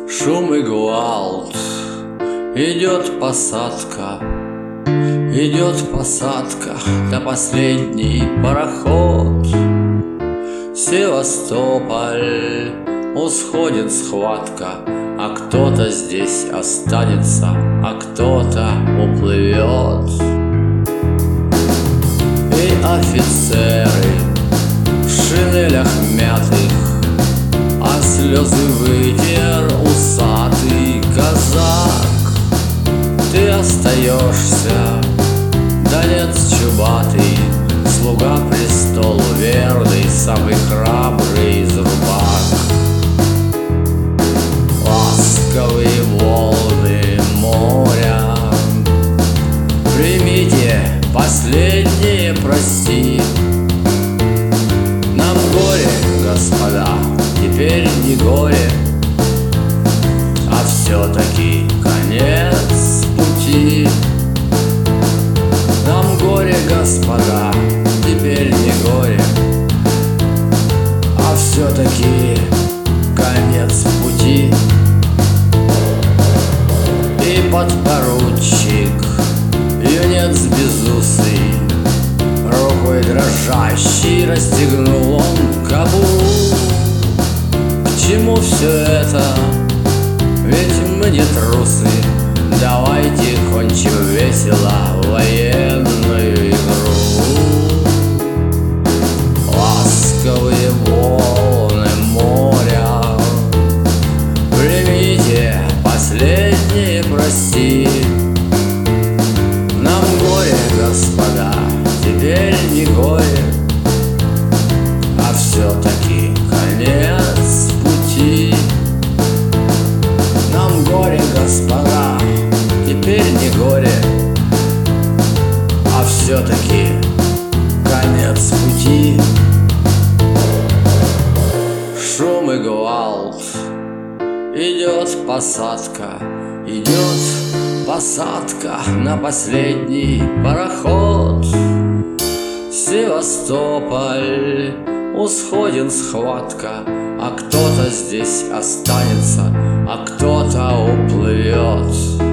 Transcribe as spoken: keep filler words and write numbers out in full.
Шум и гвалт, идет посадка, идет посадка, на последний пароход. Севастополь, усходит схватка, а кто-то здесь останется, а кто-то уплывет. И офицеры в шинелях мятых, а слезы вытер усатый казак. Ты остаешься, донец чубатый, слуга престолу верный, самый храбрый из рубак. Ласковые волны моря, примите последнее прости. Нам горе, господа, теперь не горе, а все-таки конец пути. Нам горе, господа, теперь не горе, а все-таки конец пути. И подпоручик, юнец безусый, рукой дрожащий расстегнул он кобуру. К чему все это? Ведь мы не трусы. Давайте кончим весело военную игру. Ласковые волны моря, примите последнее прости. Нам горе, господа, теперь не горе, а все-таки конец пути. Нам горе, господа, теперь не горе, а все-таки конец пути. Шум и гвалт, идет посадка, идет посадка на последний пароход. Севастополь, усходит схватка, а кто-то здесь останется, а кто-то уплывет.